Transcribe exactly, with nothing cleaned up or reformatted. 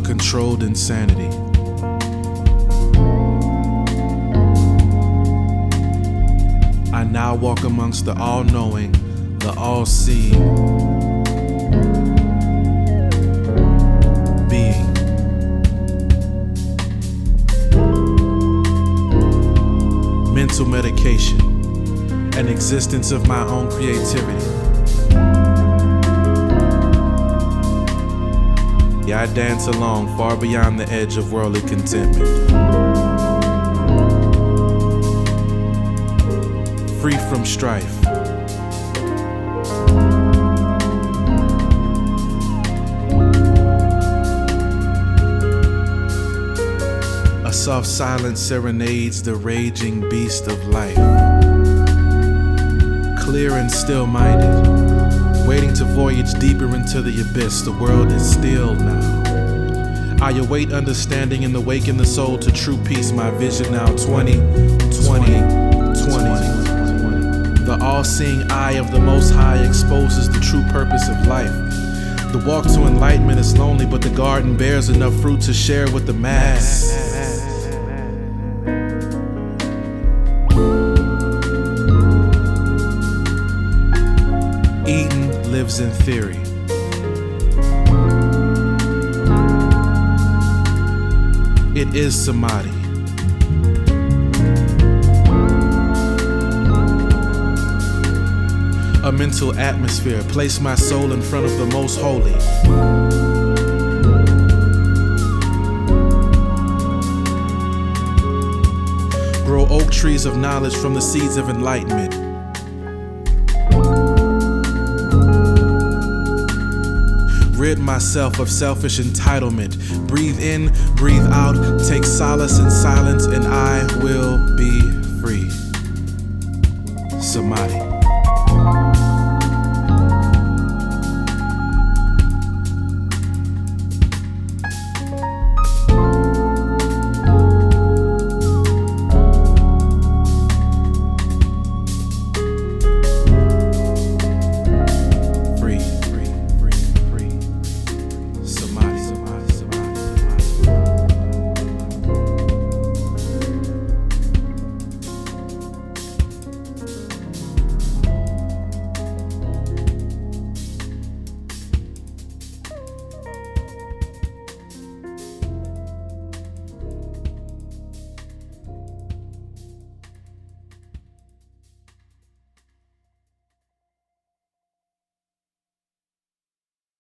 controlled insanity. I now walk amongst the all-knowing, the all-seeing being. Mental medication, an existence of my own creativity. Yeah, I dance along far beyond the edge of worldly contentment. Free from strife. A soft silence serenades the raging beast of life. Clear and still-minded, waiting to voyage deeper into the abyss. The world is still now. I await understanding and awaken the soul to true peace. My vision now twenty, twenty, twenty. The all-seeing eye of the Most High exposes the true purpose of life. The walk to enlightenment is lonely, but the garden bears enough fruit to share with the mass. Eden lives in theory. It is samadhi. A mental atmosphere, place my soul in front of the most holy. Grow oak trees of knowledge from the seeds of enlightenment. Rid myself of selfish entitlement. Breathe in, breathe out, take solace in silence, and I will be free. Samadhi.